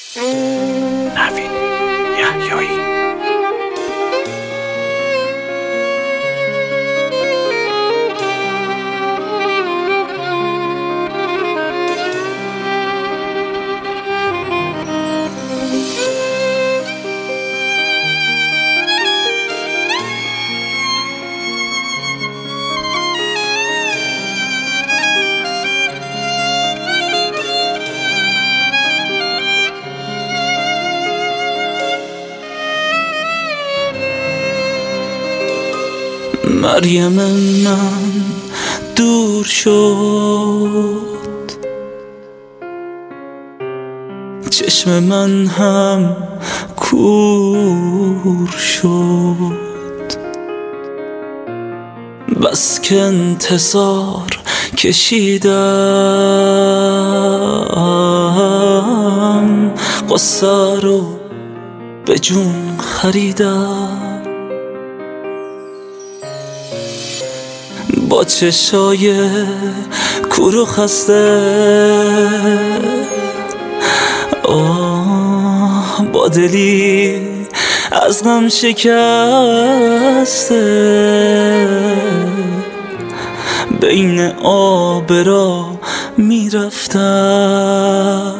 نوید یحیایی. مریم من دور شد، چشم من هم کور شد. بس که انتظار کشیدم، قصه رو به جون خریدم. با چشای کور و خسته، با دلی از غم شکسته، بین آب را میرفتم،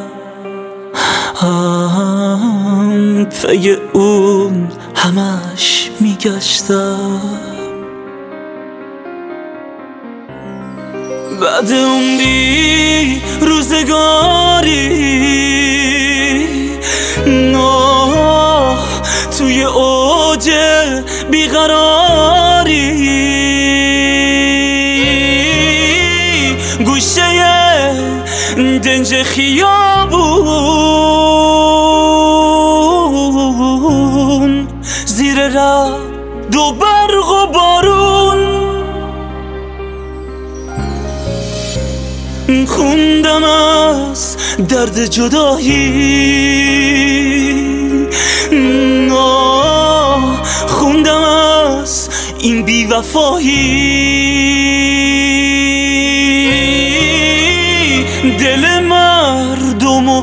پی اون همش میگشتم. بعد عمری روزگاری توی اوج بیقراری، گوشه دنج خیابون، زیر رعد و برق و بارون، خوندم از درد جدایی، خوندم از این بیوفایی. دل مردمو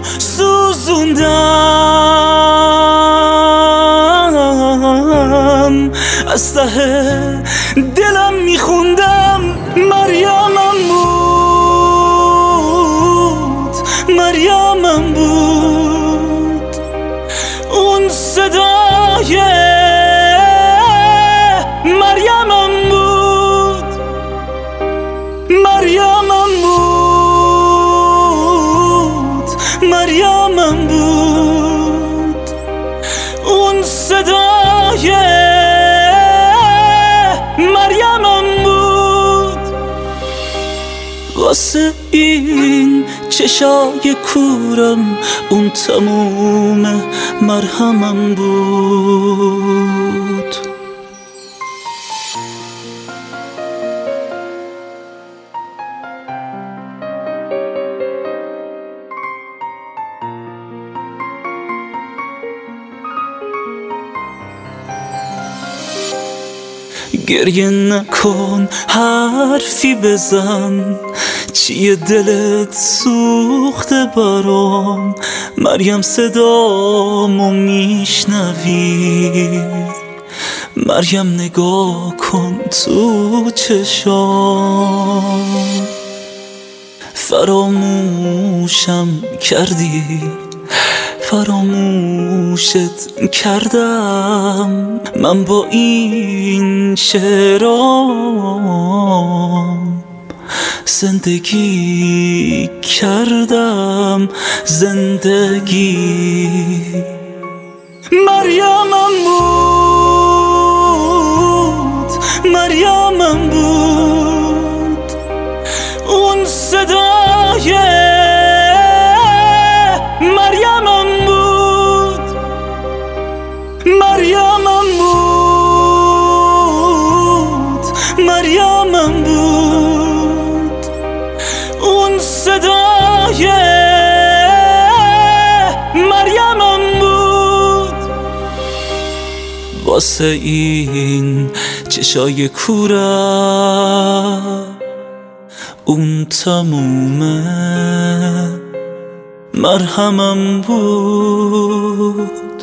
سوزوندم، از ته دلم میخوندم مریمم بود، مریمم بود اون صدای مریمم بود، مریمم بود، مریمم بود اون صدای مریمم بود. واسه این چشای کورم اون تموم مرهمم بود. گریه نکن، حرفی بزن، چیه دلت سوخته برام؟ مریم صدامو میشنوی؟ مریم نگاه کن تو چشام، فراموشم کردی، فراموشت کردم. من با این شعرام زندگی کردم، زندگی. مریمم بود، مریمم بود اون صدای مریمم بود، مریمم بود، مریمم بود اون صدای مریمم بود. واسه این چشای کورم اون تمومه مرهمم بود.